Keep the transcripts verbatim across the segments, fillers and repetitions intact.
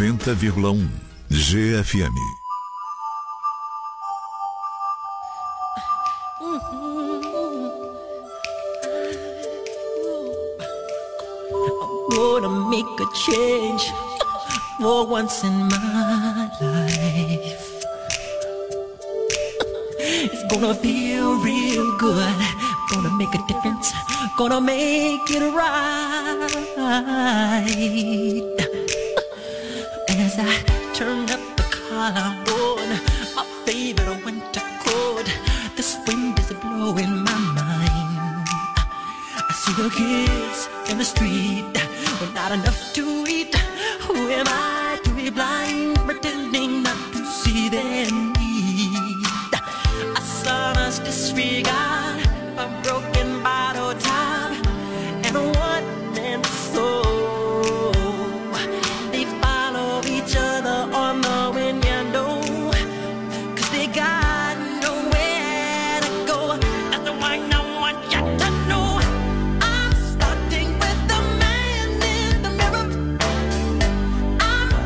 noventa vírgula um G F M. Gonna make a change for once in my life. It's gonna feel real good. Gonna make a difference. Gonna make it right. As I turn up the collar on my favorite winter coat, this wind is blowing my mind. I see the kids in the street with not enough to eat. Who am I to be blind, pretending not to see their need? A son's disregard, a broken bottle top, and a one-man soul. They follow each other on the wind, you know, 'cause they got nowhere to go. That's the one I want you to know. I'm starting with the man in the mirror. I'm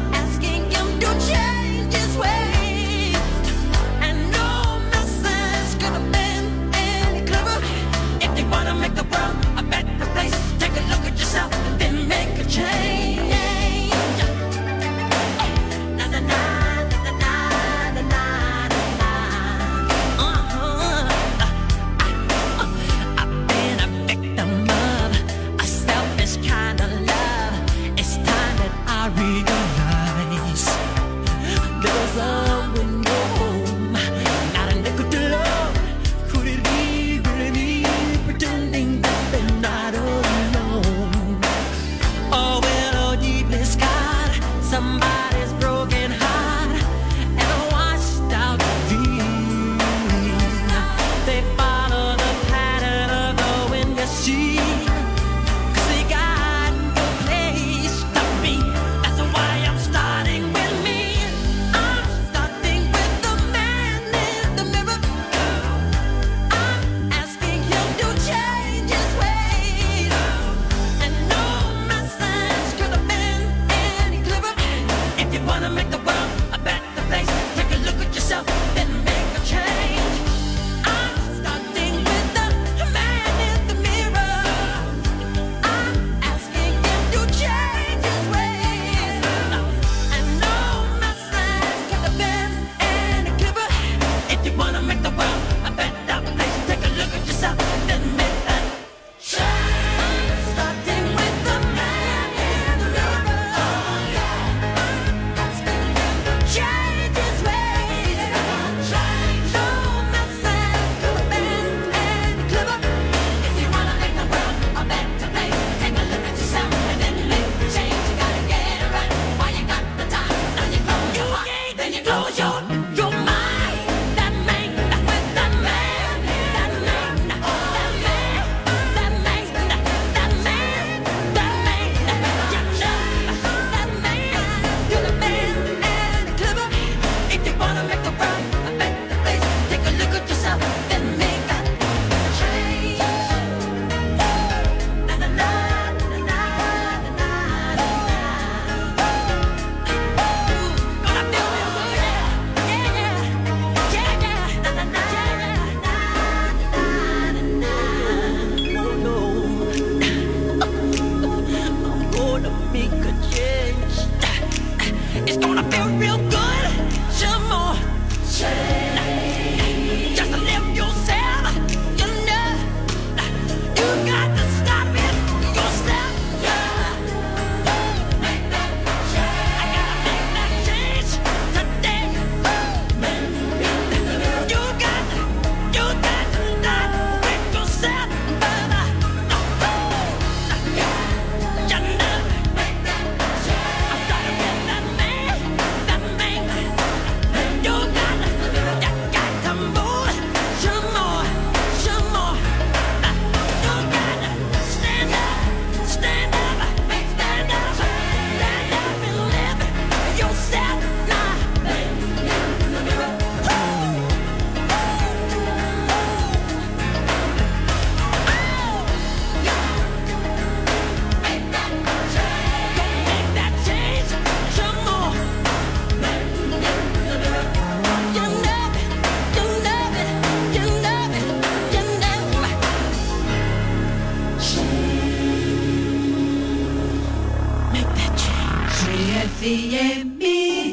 F M.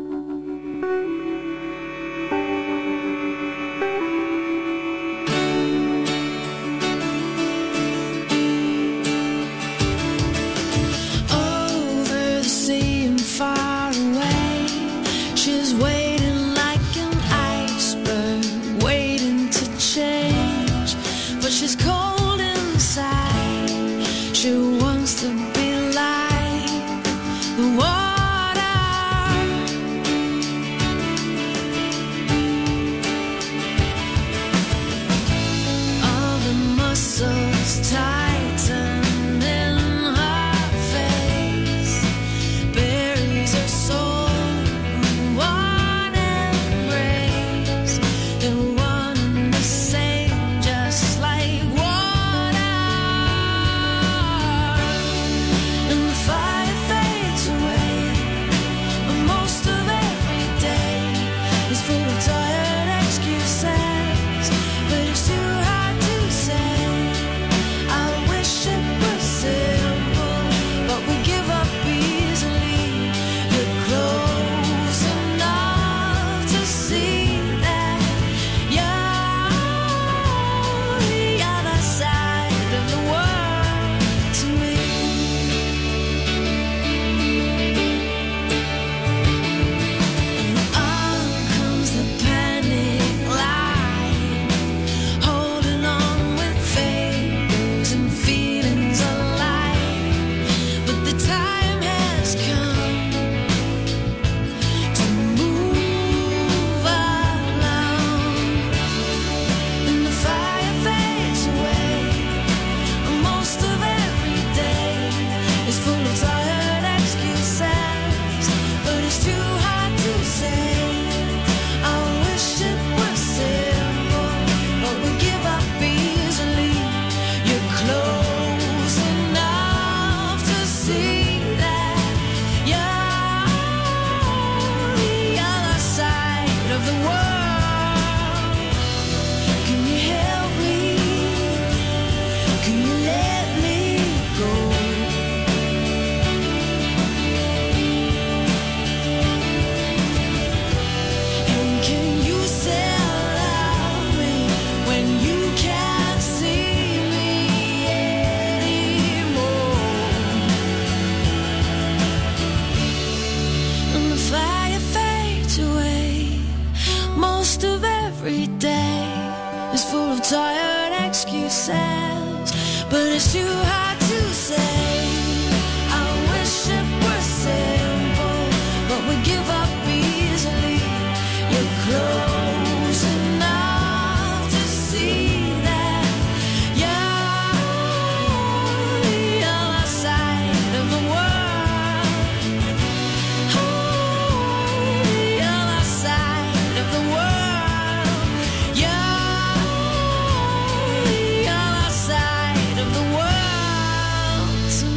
Over the sea and far away, she's waiting like an iceberg, waiting to change, but she's cold inside. She wants to be like the water. All the muscles tighten in her face, buries her soul in one embrace. They're one and the same, just like water. And the fire fades away, but most of every day is full of tired excuses, but it's too hard to say. I wish it was simple, but we give up easily. You're close enough to see that you're the other side of the world to me. On comes the panic line, holding on with fingers and feelings alive. But the time has come to move along. And the fire fades away. Most of every day is full of tired excuses, but it's too hard to say. I wish it was simple, but we give up easily. You're close enough to see that you're the other side of the world. Can you help me? Can you let me go? And can you still love me when you can't see me anymore? And the fire fades away. Most of every day is full of tired excuses, but it's too hard to say. I wish it were simple, but we give up easily. You're close enough to see that you're the other side of the world. Oh, the other side of the world. You're the other side of the world to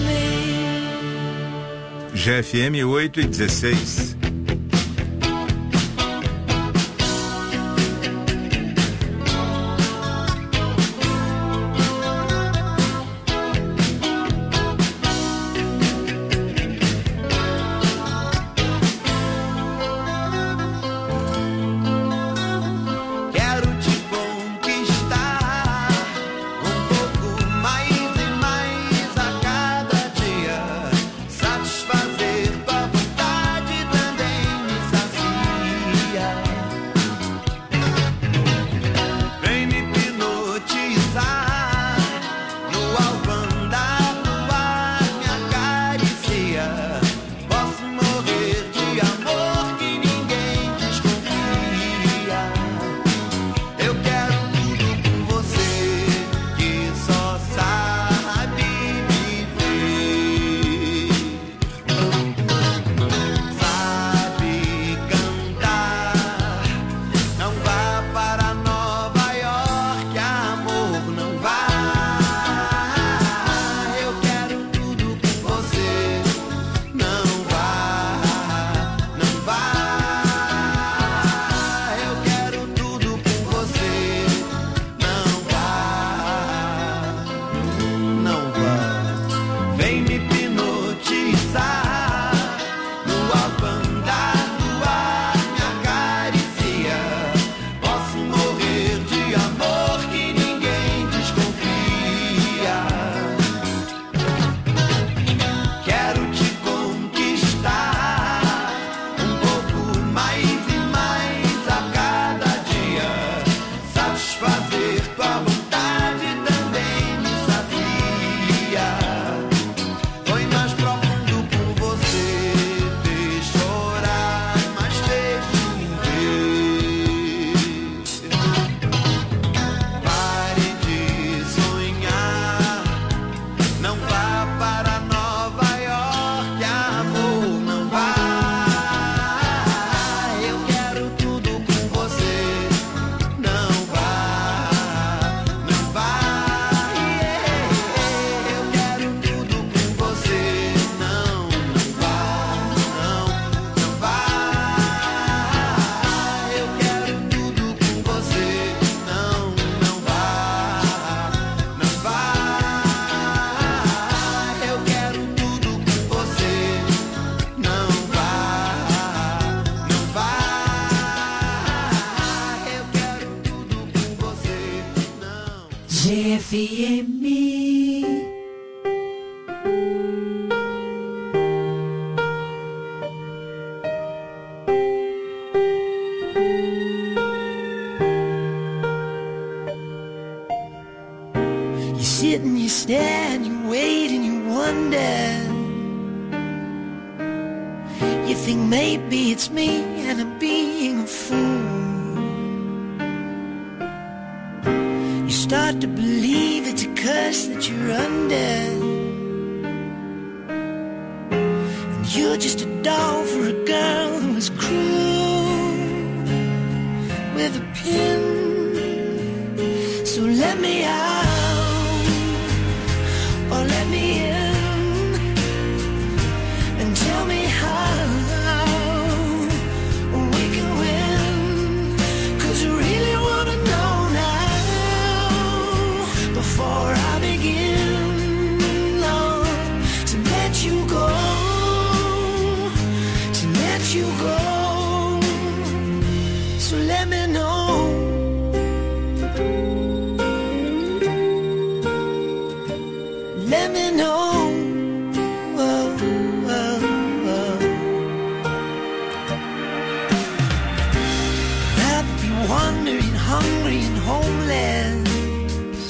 me. G F M oito e dezesseis. Quero te conquistar um pouco mais e mais a cada dia, satisfazer tua vontade, dando F M. You sit and you stand, you wait and you wonder. You think maybe it's me and I'm being a fool. You start to believe it's a curse that you're under, and you're just a doll for a girl who is cruel with a pin. So let me out, or let me in, and tell me how we can win. 'Cause I really wanna know now, before I begin, Lord, to let you go, to let you go. So let me know. Let me know. Whoa, whoa, whoa. Rather be wandering, hungry and homeless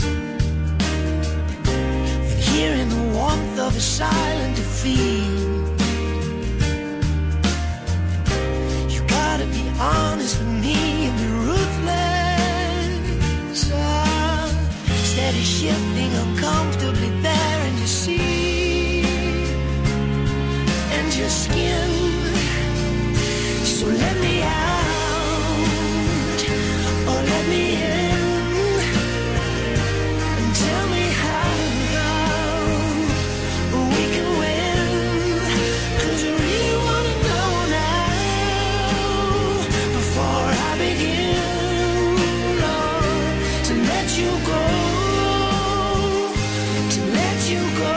than here in the warmth of a silent defeat. You gotta be honest with me and be ruthless. Ah, steady shifting uncomfortably there in your seat and your skin. So let me out, or let me in, and tell me how we can win. 'Cause I really wanna know now, before I begin, Lord, to let you go, to let you go.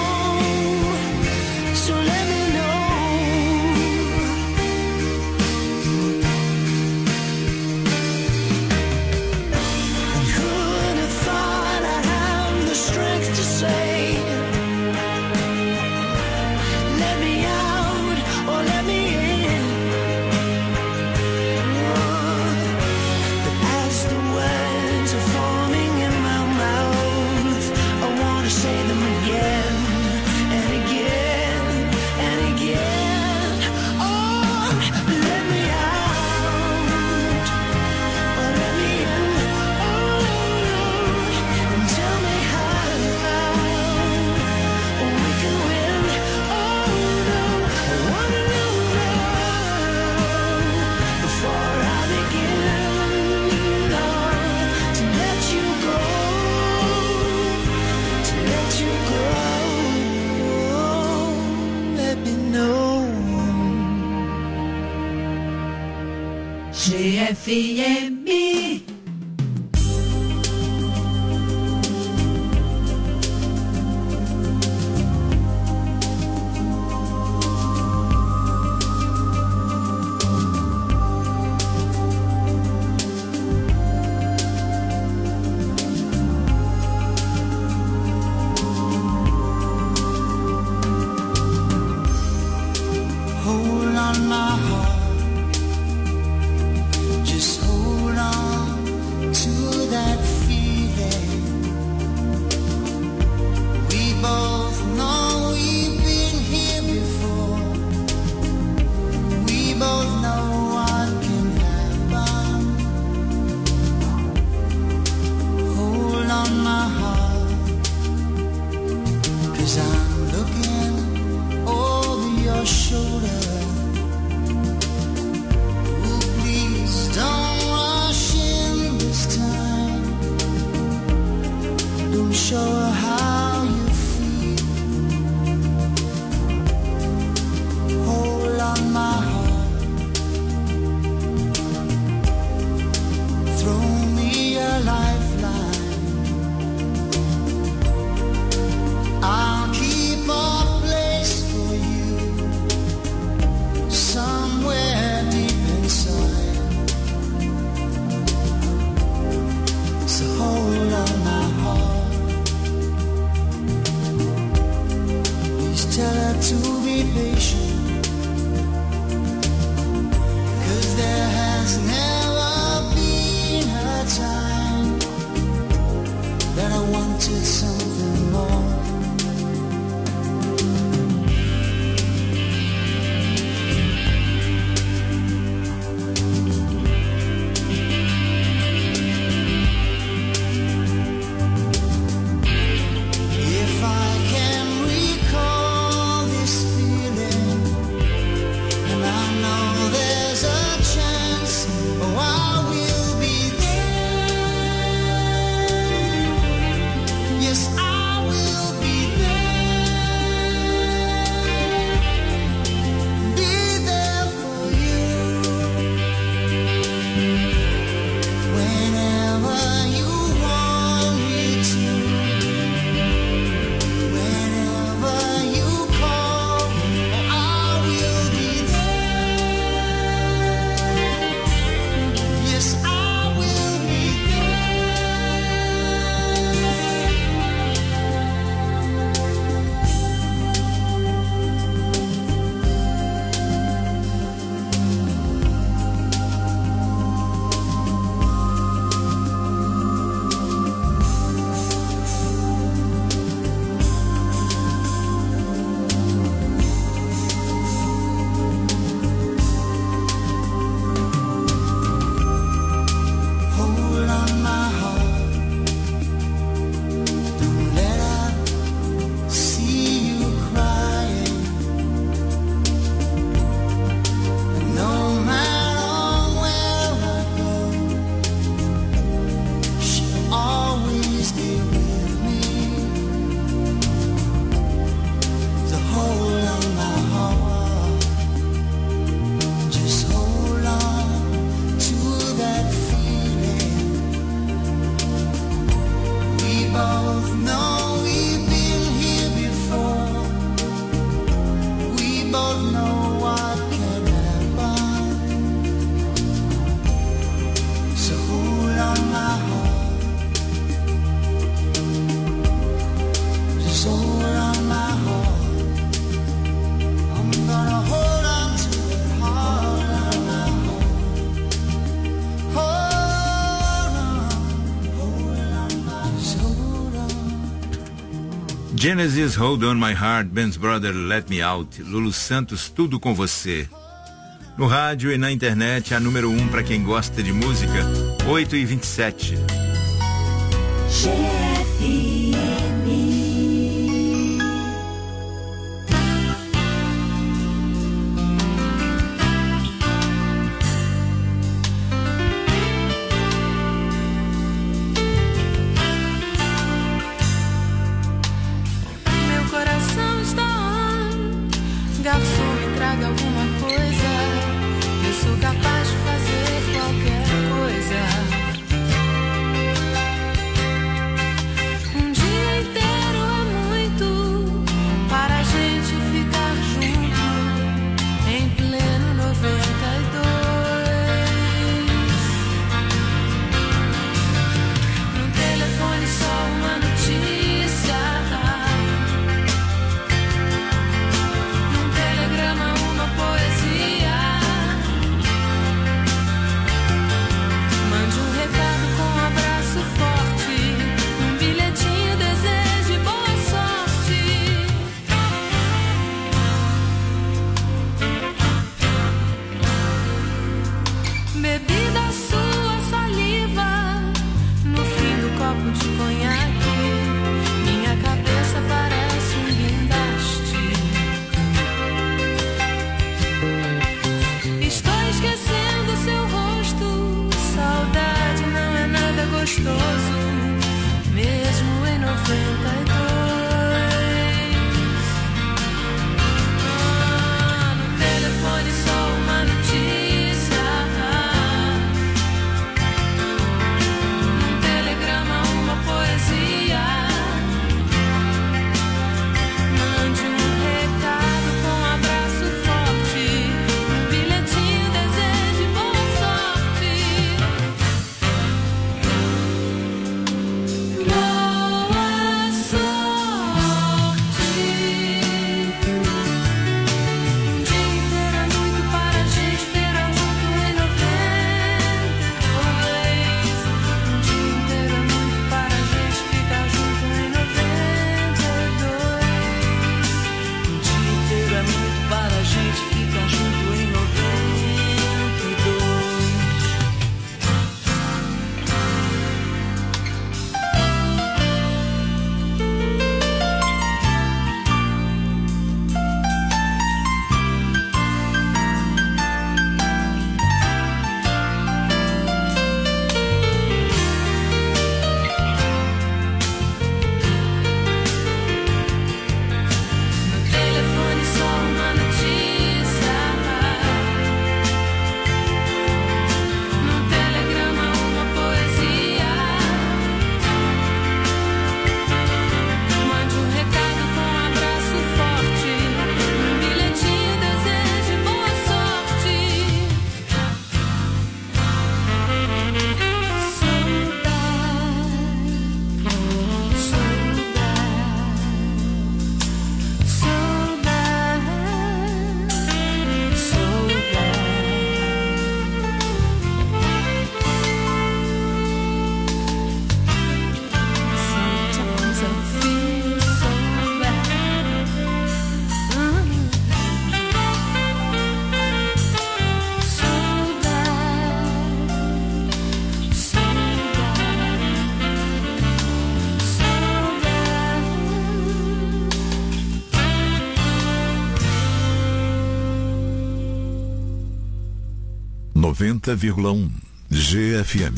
So let me know. And who'd have thought I'd have the strength to say, let me out, or let me in. But as the words are forming in my mouth, I wanna say them again and again and again. Oh, let me out, or let me in. Oh, Lord, and tell me how we can win. Oh, no, I wanna know now, before I begin, Lord, to let you go, to let you go. Let me know. G F M. Hold on, my heart, just hold on to that feeling. We both know we've been here before. We both know what can happen. Hold on, my heart, 'cause I'm looking over your shoulder. Oh, please don't rush in this time. Don't show her how you feel. Hold on, my heart. Throw me a lifeline. I'll keep Genesis, Hold On My Heart, Ben's Brother, Let Me Out, Lulu Santos, Tudo Com Você. No rádio e na internet, a número um para quem gosta de música, oito e vinte e sete. Capaz de fazer qualquer coisa. noventa vírgula um G F M.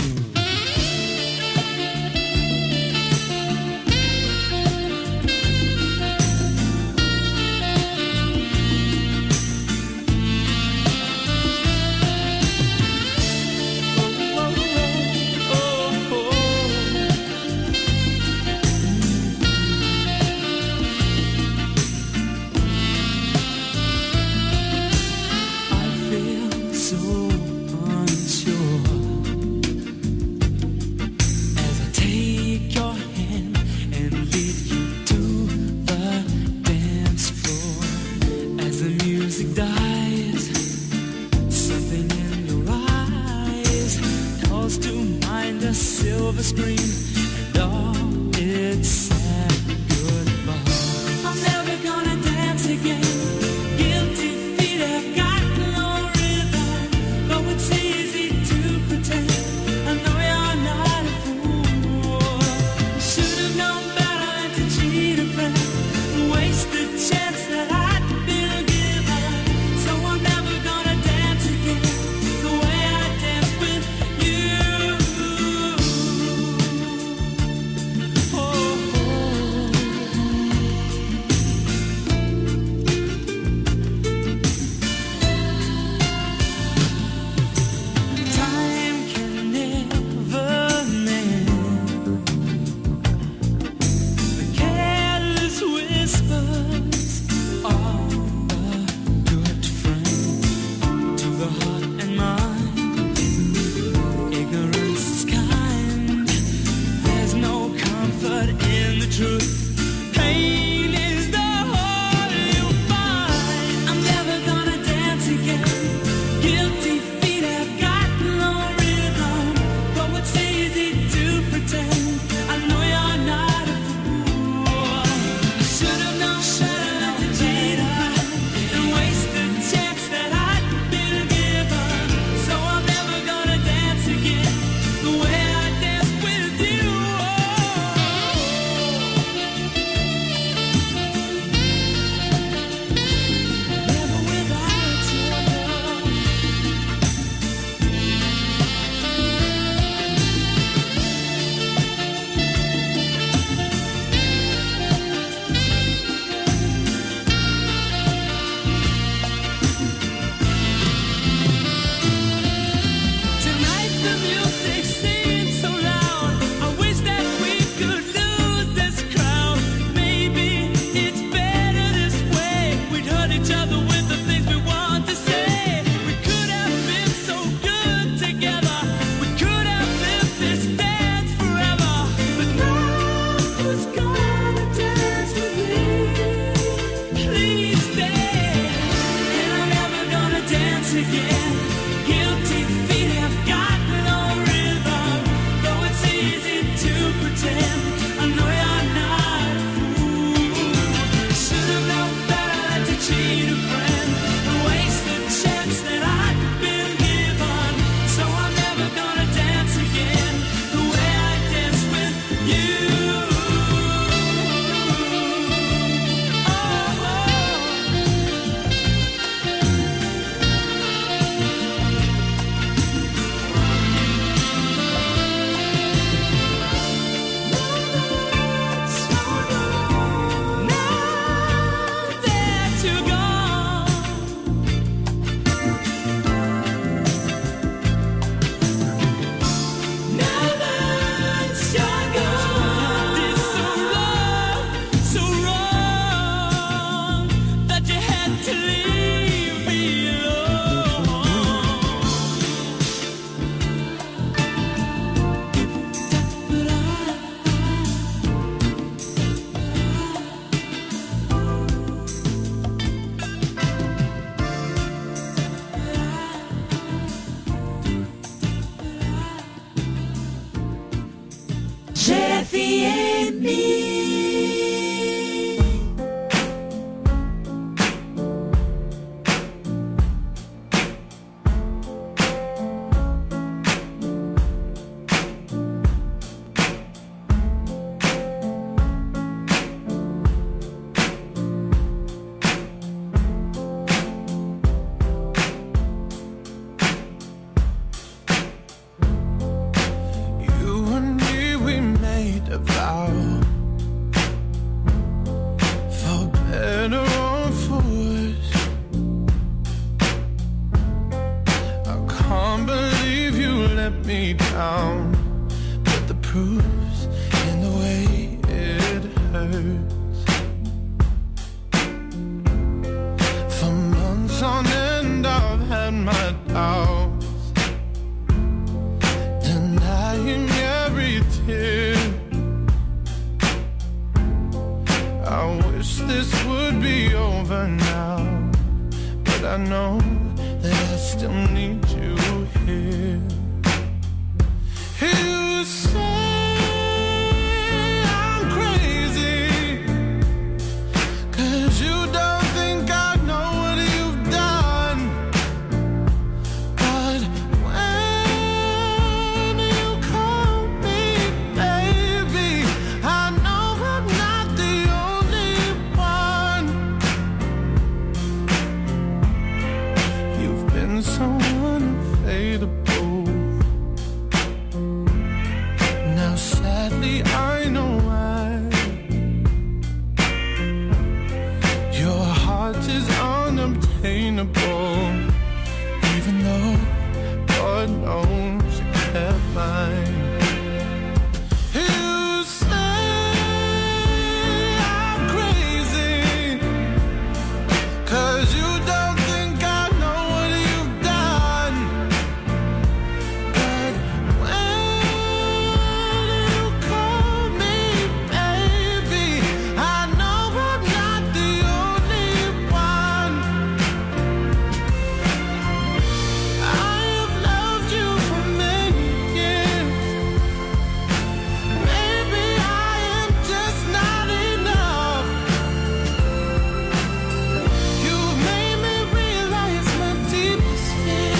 I feel so unsure. wish this would be over now, but I know that I still need you here. You say I'm crazy, 'cause you don't think I know what you've done. But when you call me baby, I know I'm not the only one. You've been so unfadable. Now sadly I know why. Your heart is unobtainable, even though God knows you kept mine. You say I'm crazy, 'cause you don't think I know what you've done. But when you call me baby, I know I'm not the only one. I have loved you for many years. Maybe I am just not enough. You've made me realize my deepest fear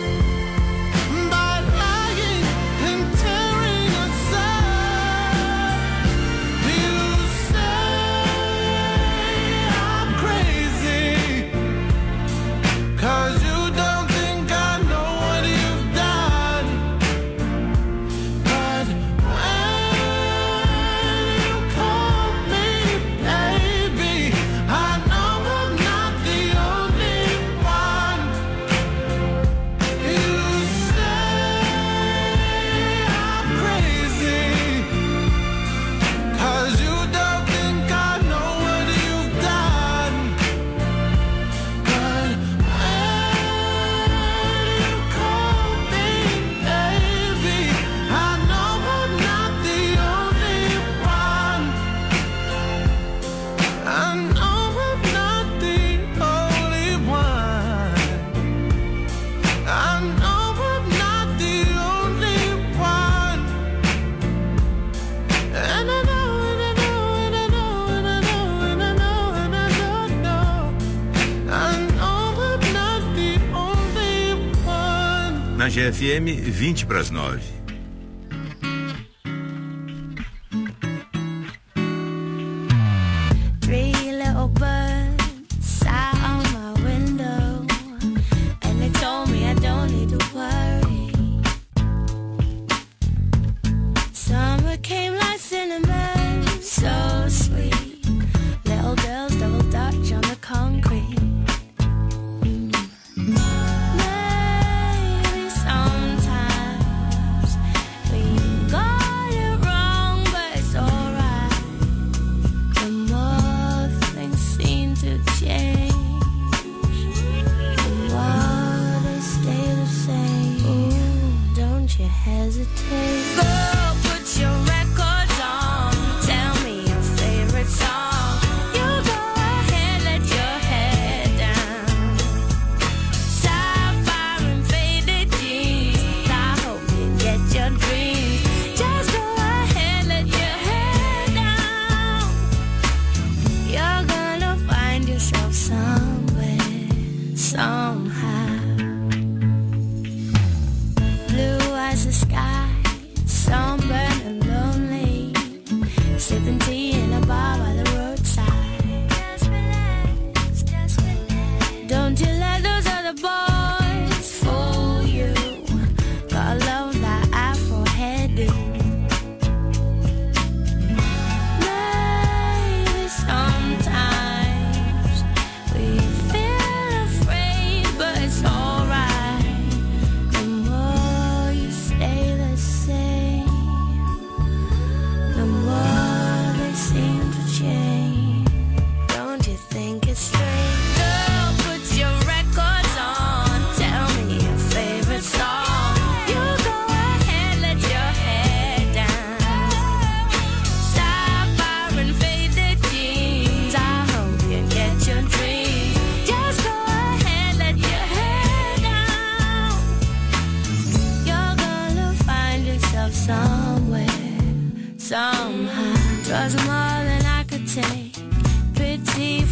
by lying and tearing us up. You say I'm crazy, 'cause you don't think I know what you've done. But when you call me baby, I know I'm not the only one. You say I'm crazy, 'cause you don't think I know what you've done. But when you call me baby, I know I'm not the only one. I know I'm not the only one. I know I'm not the only one. And I know, and I know, and I know, and I know, and I know, and I don't know. I know I'm not the only one. Na G F M, vinte para as nove. Three little birds sat on my window, and they told me I don't need to worry. Summer came like cinnamon, so sweet. Little girls double dutch on the concrete. Maybe sometimes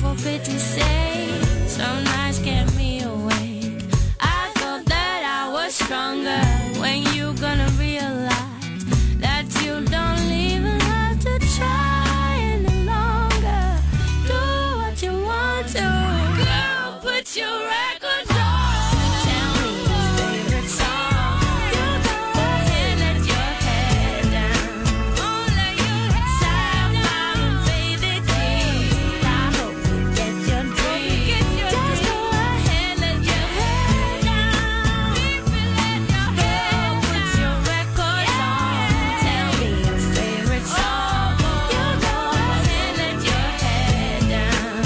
for pity's sake. Some nights kept me awake. I thought that I was stronger. When you gonna realize that you don't even have to try any longer. Do what you want to. Girl, put your records on. Tell me your favorite song. You go ahead, let your head down. Oh, let your head down. Sapphire and faded jeans. I hope you get your dream. Just go ahead, let your head down. Girl, put your records on. Tell me your favorite song. You go ahead, let your head down.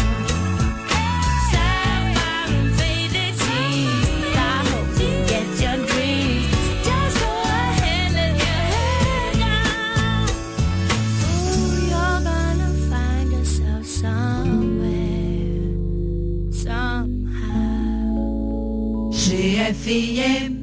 Sapphire and faded jeans. I hope you get your dream. Just go ahead, let your head down. Ooh, you're gonna find yourself somewhere, somehow. G F M.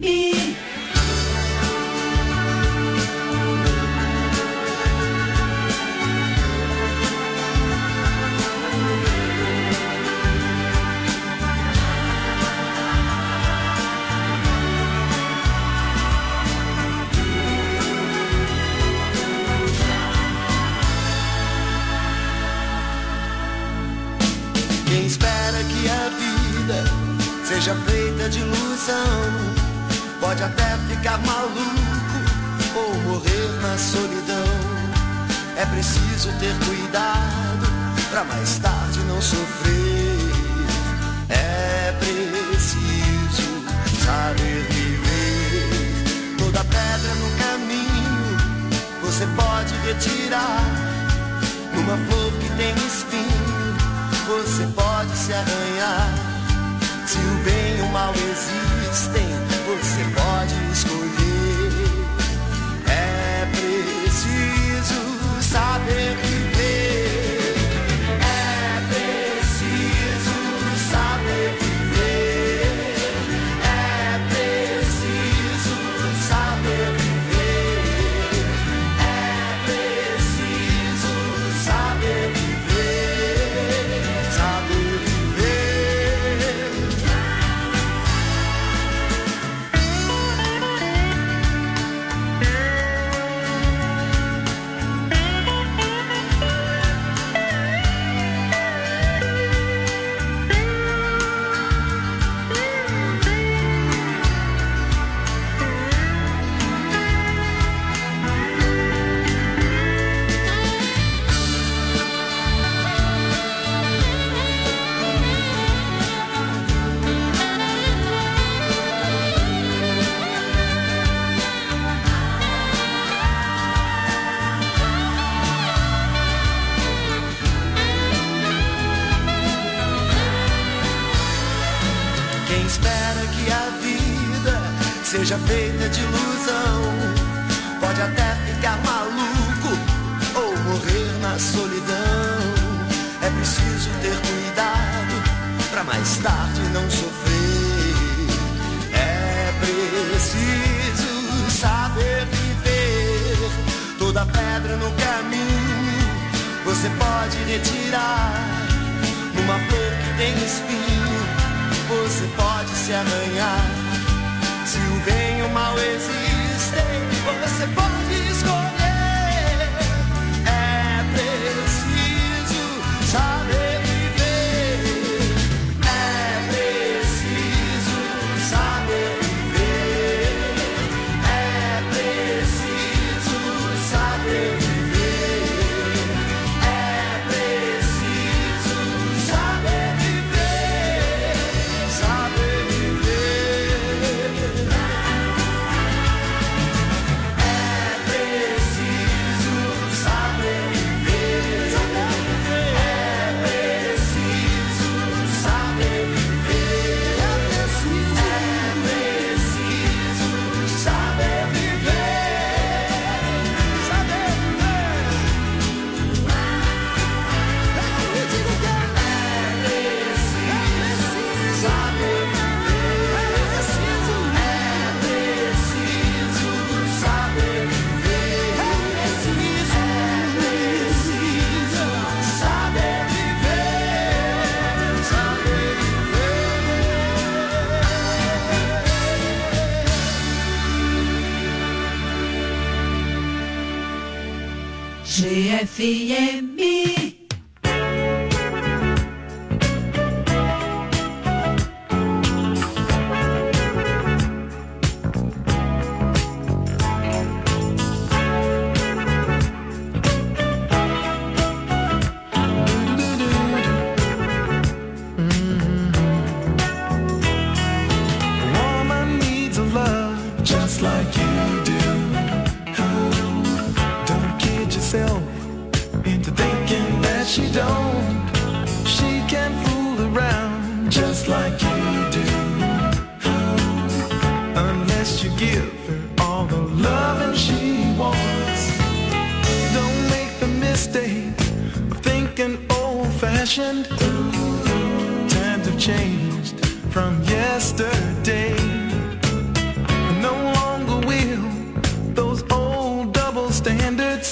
Quem espera que a vida seja feita de ilusão pode até ficar maluco ou morrer na solidão. É preciso ter cuidado pra mais tarde não sofrer. É preciso saber viver. Toda pedra no caminho você pode retirar. Numa flor que tem espinho você pode se arranhar. Se o bem e o mal existem, você pode escolher. É preciso saber viver. É preciso saber viver. É preciso saber viver. É preciso saber viver. Saber viver. Quem espera que a vida seja feita de ilusão pode até ficar maluco ou morrer na solidão. É preciso ter cuidado pra mais tarde não sofrer. É preciso saber viver. Toda pedra no caminho você pode retirar. Numa flor que tem espinho você pode se arranhar. Se o bem e o mal existem, você pode escolher. É preciso saber viver. É preciso saber viver. É preciso saber viver. É preciso saber viver. Saber viver. É F M. Into thinking that she don't, she can fool around just like you do, unless you give her all the loving she wants. Don't make the mistake of thinking old-fashioned. Times have changed from yesterday. No longer will those old double standards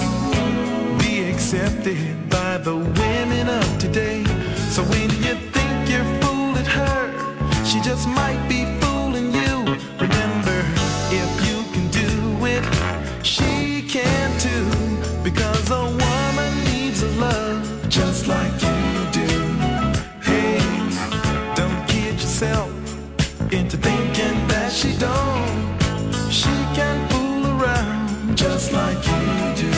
accepted by the women of today. So when you think you're fooling her, she just might be fooling you. Remember, if you can do it, she can too. Because a woman needs a love just like you do. Hey, don't kid yourself into thinking that she don't. She can fool around just like you do,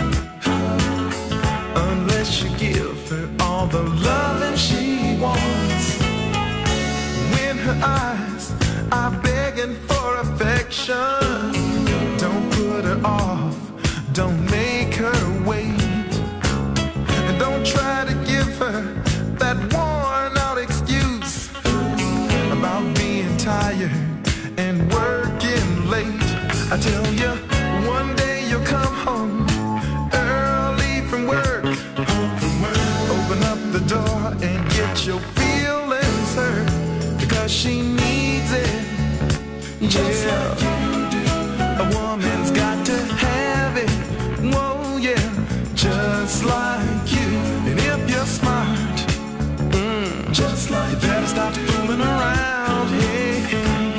unless you give her all the loving she wants. When her eyes are begging for affection, don't put her off, don't make her wait, and don't try to give her that worn out excuse about being tired and working late. I tell you, one day you'll come home early from work, open up the door and get your feelings hurt, because she needs it. Just yeah, like you do. A woman's got to have it. Whoa, yeah, just like you. And if you're smart, mm, just like you, better stop fooling around, yeah,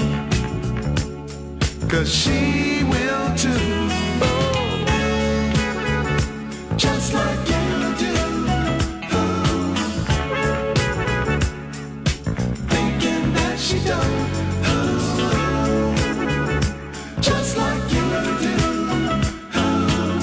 'cause she will too. Oh, just like you do. She don't, oh, just like you do. Oh.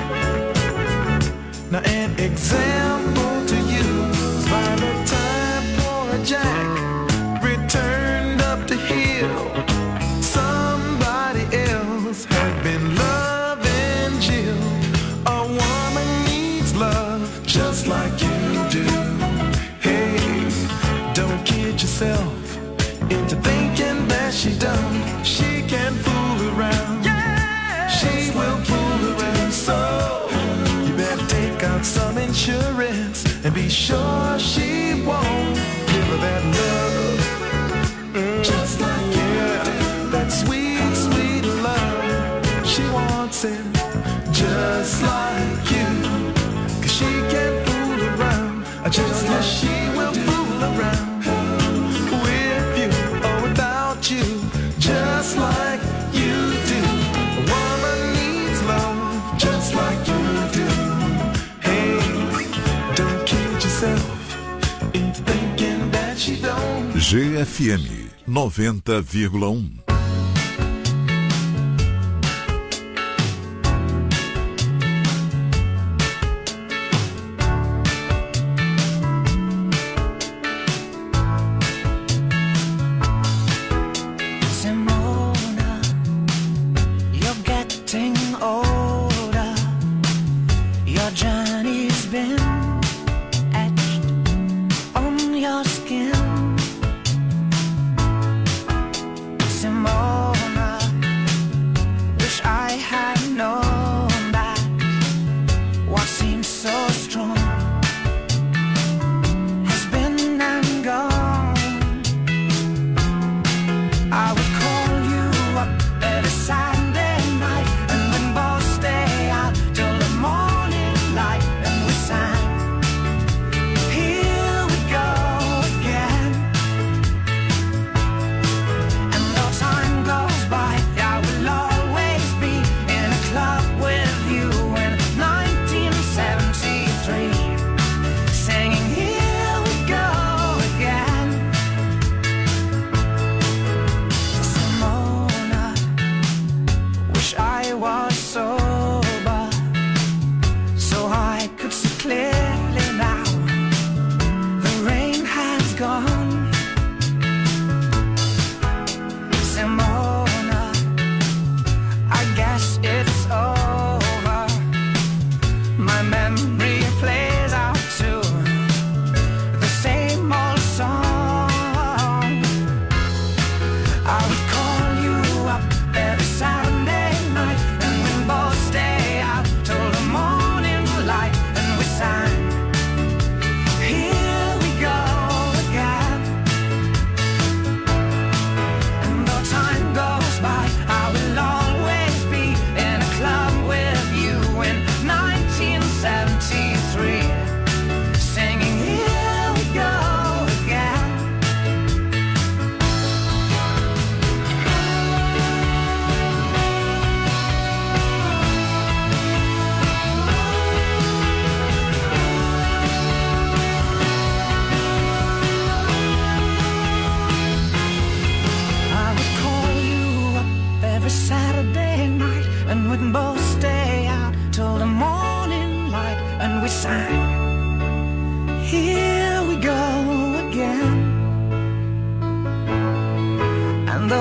Now an example to you is by the time poor Jack returned up the hill, somebody else had been loving Jill. A woman needs love just like you do. Hey, don't kid yourself into thinking that she done. She can fool around, yeah, she will fool around. So you better take out some insurance and be sure she won't give her that love, mm, just like yeah, you, that sweet, sweet love. She wants it just like you, 'cause she can fool around, just like she will fool around you, just like you do. A woman needs love just like you do. Hey, don't kid yourself into thinking that she don't. G F M noventa vírgula um. Simone,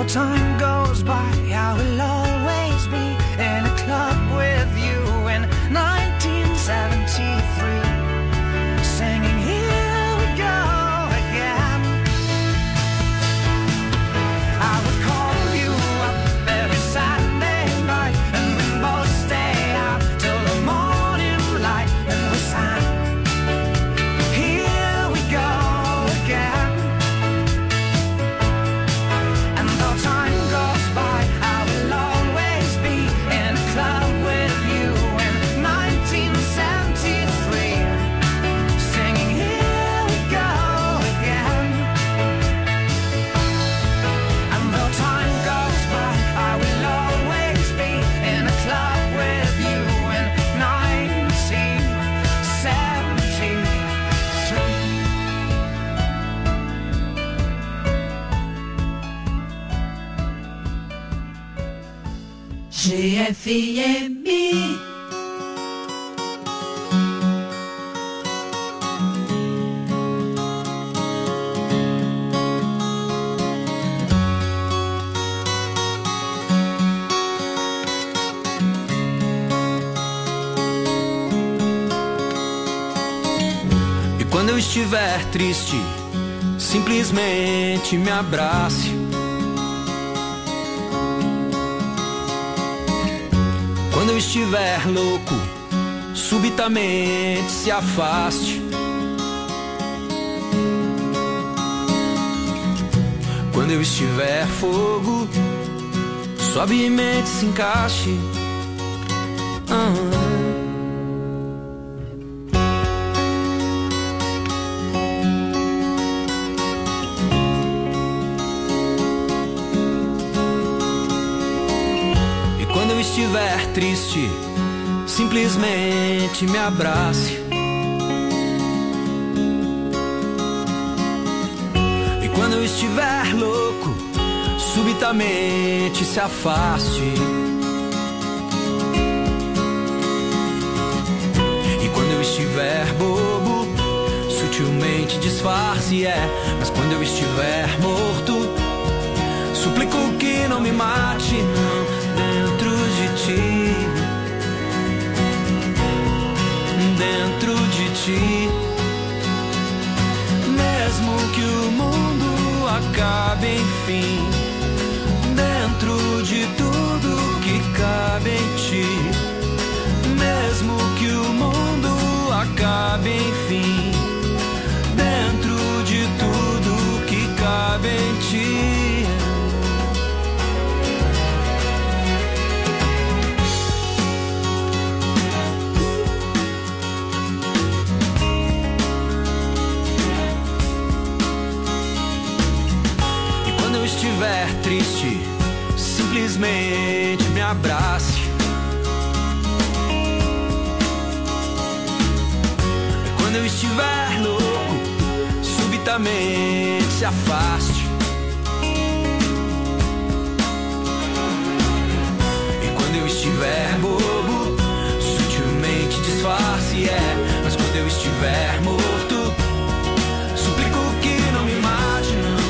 though time goes by, I will always be in a club with you in nineteen seventy-three, singing Here We Go Again. I would call you up every Saturday night, and we'd both stay out till the morning light, and we sang Here We Go Again. And though time goes by, I will always be in a club with you in nineteen seventy-three, singing Here We Go Again. And though time goes by, I will always be in a club with you in nineteen seventy-three. G F M. E quando eu estiver triste, simplesmente me abrace. Quando eu estiver louco, subitamente se afaste. Quando eu estiver fogo, suavemente se encaixe. Ah. Estiver triste, simplesmente me abrace. E quando eu estiver louco, subitamente se afaste. E quando eu estiver bobo, sutilmente disfarce, é. Mas quando eu estiver morto, suplico que não me mate, não. Dentro de ti, dentro de ti, mesmo que o mundo acabe enfim, dentro de tudo que cabe em ti, mesmo que o mundo acabe enfim, dentro de tudo que cabe em ti. Estiver triste, simplesmente me abrace. Quando eu estiver louco, subitamente se afaste. E quando eu estiver bobo, sutilmente disfarce, é. Mas quando eu estiver morto, suplico que não me mate, não.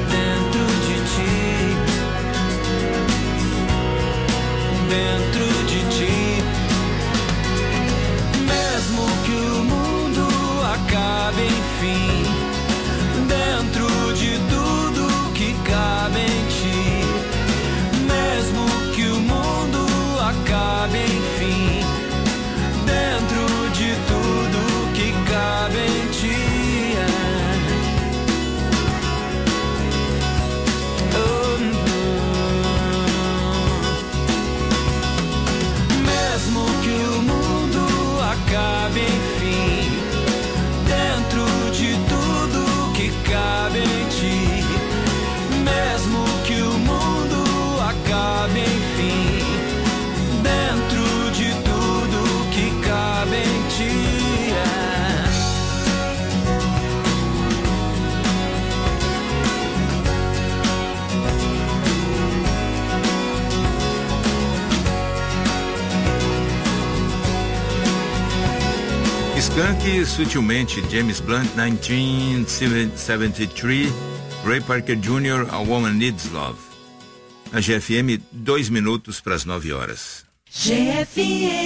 Dentro de ti, mesmo que o mundo acabe enfim, dentro de tudo que cabe em ti, mesmo que o mundo acabe enfim, dentro de tudo que cabe em ti. Cabe enfim, dentro de tudo que cabe em ti, mesmo que o mundo acabe enfim, dentro de tudo que cabe em ti. É. Skunk, sutilmente, James Blunt, nineteen seventy-three, Ray Parker Junior, A Woman Needs Love. A G F M, dois minutos para as nove horas. G F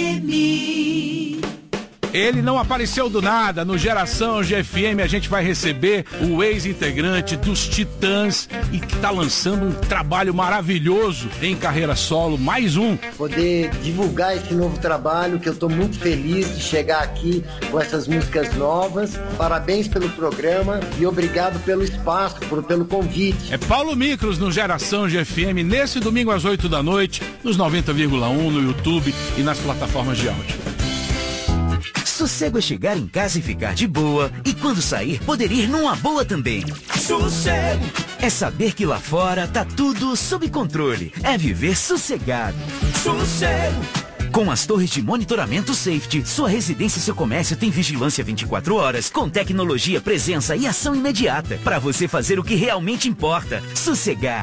M. Ele não apareceu do nada. No Geração G F M a gente vai receber o ex-integrante dos Titãs e que tá lançando um trabalho maravilhoso em carreira solo, mais um. Poder divulgar esse novo trabalho, que eu tô muito feliz de chegar aqui com essas músicas novas. Parabéns pelo programa e obrigado pelo espaço, por, pelo convite. É Paulo Micros no Geração G F M, nesse domingo às oito da noite, nos noventa vírgula um, no YouTube e nas plataformas de áudio. Sossego é chegar em casa e ficar de boa, e quando sair, poder ir numa boa também. Sossego é saber que lá fora tá tudo sob controle. É viver sossegado. Sossego. Com as torres de monitoramento Safety, sua residência e seu comércio tem vigilância vinte e quatro horas, com tecnologia, presença e ação imediata, para você fazer o que realmente importa. Sossegar.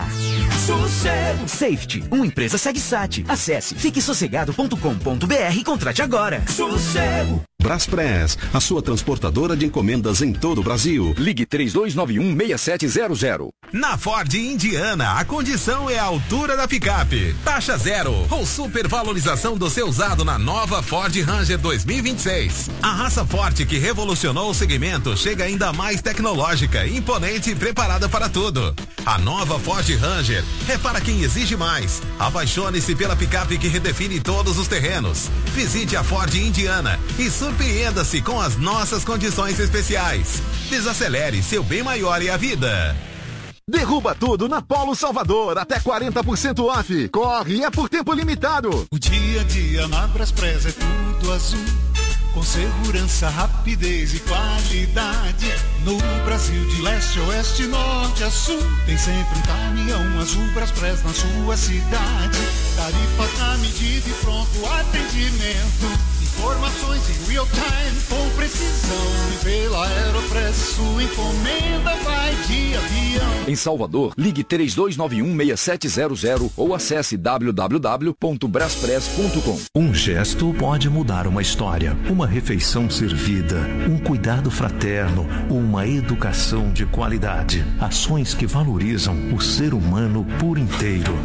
Sossego. Safety, uma empresa SegSat. Acesse fique sossegado ponto com ponto b r e contrate agora. Sossego. Braspress, a sua transportadora de encomendas em todo o Brasil. Ligue três dois nove um, seis sete zero zero. Na Ford Indiana, a condição é a altura da picape. Taxa zero ou supervalorização do seu usado na nova Ford Ranger dois mil e vinte e seis. A raça forte que revolucionou o segmento chega ainda mais tecnológica, imponente e preparada para tudo. A nova Ford Ranger é para quem exige mais. Apaixone-se pela picape que redefine todos os terrenos. Visite a Ford Indiana e surpreenda-se com as nossas condições especiais. Desacelere, seu bem maior é a vida. Derruba tudo na Polo Salvador, até quarenta por cento off. Corre, é por tempo limitado. O dia a dia na Braspress é tudo azul, com segurança, rapidez e qualidade. No Brasil de leste a oeste, norte a sul, tem sempre um caminhão azul Braspress na sua cidade. Tarifas na medida e pronto atendimento. Informações em real time, com precisão. E pela Aeropress, sua encomenda vai de avião. Em Salvador, ligue três dois nove um, seis sete zero zero ou acesse w w w ponto braspress ponto com. Um gesto pode mudar uma história. Uma refeição servida, um cuidado fraterno, uma educação de qualidade. Ações que valorizam o ser humano por inteiro.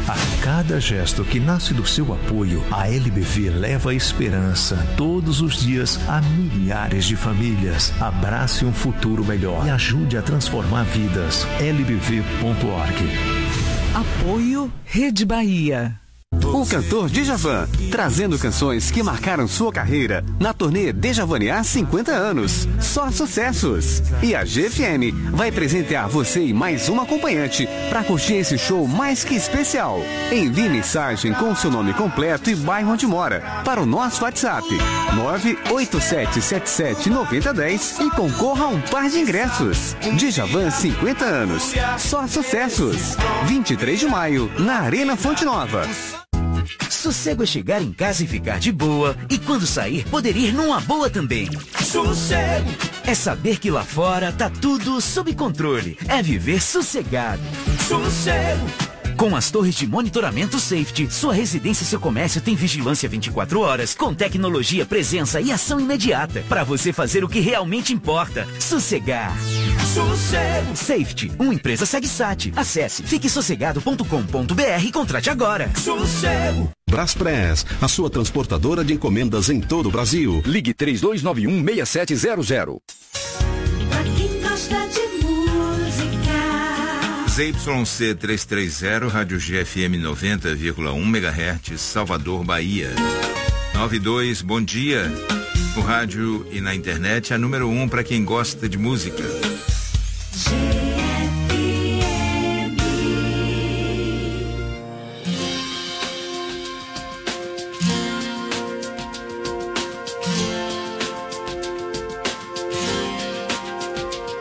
A cada gesto que nasce do seu apoio, a L B V leva esperança todos os dias a milhares de famílias. Abrace um futuro melhor e ajude a transformar vidas. L B V ponto org. Apoio Rede Bahia. O cantor Djavan, trazendo canções que marcaram sua carreira na turnê Djavanear cinquenta anos. Só sucessos. E a G F M vai presentear você e mais um acompanhante para curtir esse show mais que especial. Envie mensagem com seu nome completo e bairro onde mora para o nosso WhatsApp nove oito sete sete sete nove zero um zero e concorra a um par de ingressos. Djavan cinquenta anos. Só sucessos. vinte e três de maio, na Arena Fonte Nova. Sossego é chegar em casa e ficar de boa, e quando sair, poder ir numa boa também. Sossego é saber que lá fora tá tudo sob controle. É viver sossegado. Sossego. Com as torres de monitoramento Safety, sua residência e seu comércio tem vigilância vinte e quatro horas, com tecnologia, presença e ação imediata, para você fazer o que realmente importa. Sossegar. Sossego. Safety, uma empresa SegSat. Acesse fique sossegado ponto com ponto b r e contrate agora. Sossego. Braspress, a sua transportadora de encomendas em todo o Brasil. Ligue três dois nove um, seis sete zero zero. Pra quem gosta de música. Z Y C trezentos e trinta, Rádio G F M noventa vírgula um megahertz, Salvador, Bahia. noventa e dois, bom dia. No rádio e na internet, a número um para quem gosta de música. G